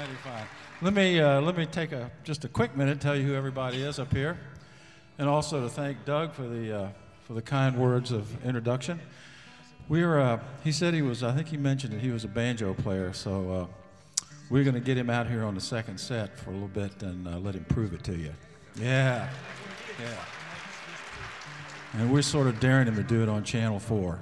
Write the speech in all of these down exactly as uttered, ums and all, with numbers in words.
You're fine. Let me uh, let me take a just a quick minute to tell you who everybody is up here, and also to thank Doug for the uh, for the kind words of introduction. We were. Uh, he said he was. I think he mentioned that he was a banjo player. So uh, we're going to get him out here on the second set for a little bit and uh, let him prove it to you. Yeah, yeah. And we're sort of daring him to do it on Channel Four.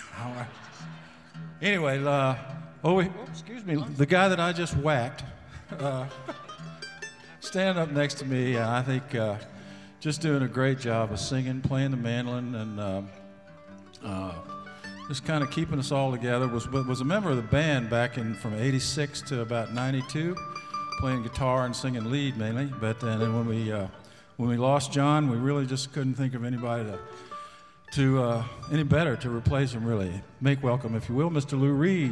Anyway, uh, oh, oh, excuse me, the guy that I just whacked, uh, standing up next to me, uh, I think uh, just doing a great job of singing, playing the mandolin, and uh, uh, just kind of keeping us all together. Was was a member of the band back in from eighty-six to about ninety-two, playing guitar and singing lead mainly. But and then when we uh, when we lost John, we really just couldn't think of anybody to. to uh, any better to replace him, really. Make welcome, if you will, Mister Lou Reed.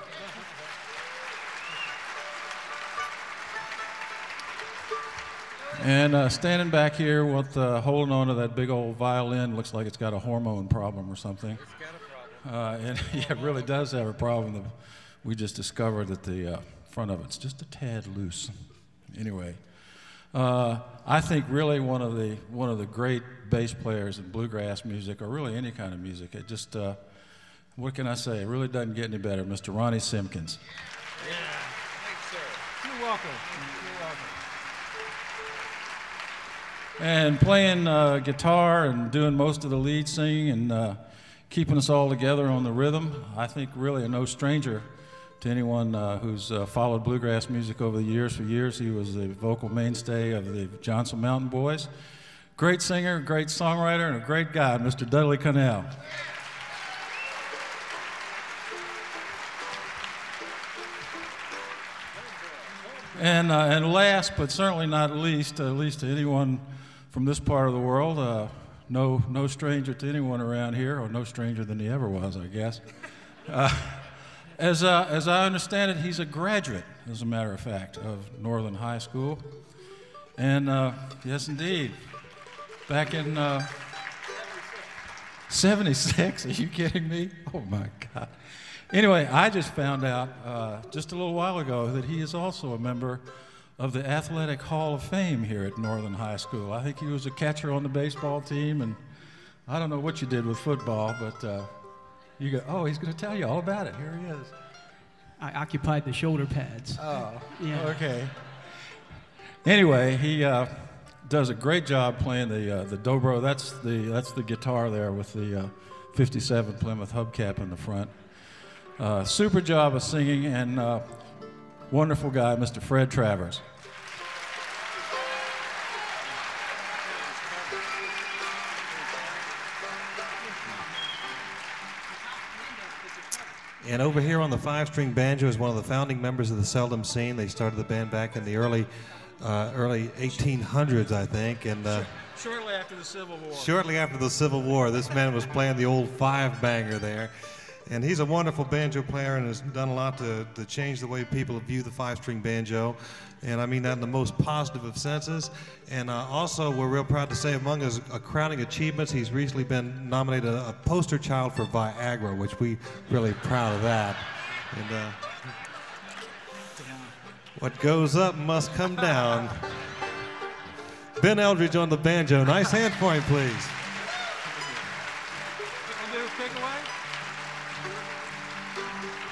And uh, standing back here with uh, holding on to that big old violin, looks like it's got a hormone problem or something. It's got a problem. Uh, and yeah, it really does have a problem. We just discovered that the uh, front of it's just a tad loose. Anyway. Uh, I think really one of the one of the great bass players in bluegrass music, or really any kind of music. It just, uh, what can I say? It really doesn't get any better. Mister Ronnie Simpkins. Yeah, thanks, sir. You're welcome. You're welcome. And playing uh, guitar and doing most of the lead singing and uh, keeping us all together on the rhythm. I think really a no stranger to anyone uh, who's uh, followed bluegrass music over the years. For years, he was the vocal mainstay of the Johnson Mountain Boys. Great singer, great songwriter, and a great guy, Mister Dudley Connell. And, uh, and last, but certainly not least, at least to anyone from this part of the world, uh, no, no stranger to anyone around here, or no stranger than he ever was, I guess. Uh, As, uh, as I understand it, he's a graduate, as a matter of fact, of Northern High School. And uh, yes, indeed, back in uh, seventy-six, are you kidding me? Oh my God. Anyway, I just found out uh, just a little while ago that he is also a member of the Athletic Hall of Fame here at Northern High School. I think he was a catcher on the baseball team, and I don't know what you did with football, but uh, you go, oh, he's going to tell you all about it. Here he is. I occupied the shoulder pads. Oh, yeah. Okay. Anyway, he uh, does a great job playing the uh, the dobro. That's the that's the guitar there with the uh, fifty-seven Plymouth hubcap in the front. Uh, super job of singing, and uh, wonderful guy, Mister Fred Travers. And over here on the five-string banjo is one of the founding members of the Seldom Scene. They started the band back in the early, uh, early eighteen hundreds, I think. And uh, shortly after the Civil War. Shortly after the Civil War, this man was playing the old five-banger there. And he's a wonderful banjo player and has done a lot to, to change the way people view the five-string banjo. And I mean that in the most positive of senses. And uh, also, we're real proud to say among his uh, crowning achievements, he's recently been nominated a, a poster child for Viagra, which we really proud of that. And uh, what goes up must come down. Ben Eldridge on the banjo. Nice hand for him, please.